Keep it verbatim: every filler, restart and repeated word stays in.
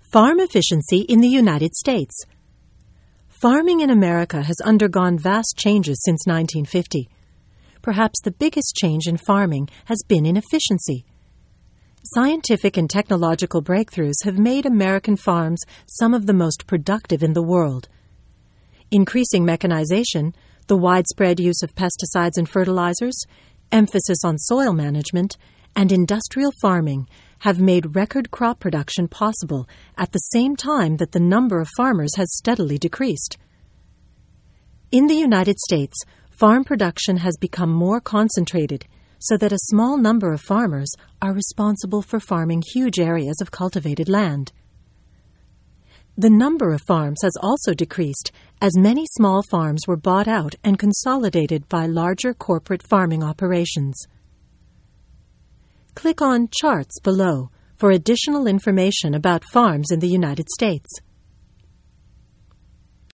Farm efficiency in the United States. Farming in America has undergone vast changes since nineteen fifty. Perhaps the biggest change in farming has been in efficiency. Scientific and technological breakthroughs have made American farms some of the most productive in the world. Increasing mechanization, the widespread use of pesticides and fertilizers, emphasis on soil management, and industrial farming have made record crop production possible at the same time that the number of farmers has steadily decreased. In the United States, farm production has become more concentrated so that a small number of farmers are responsible for farming huge areas of cultivated land. The number of farms has also decreased as many small farms were bought out and consolidated by larger corporate farming operations. Click on Charts below for additional information about farms in the United States.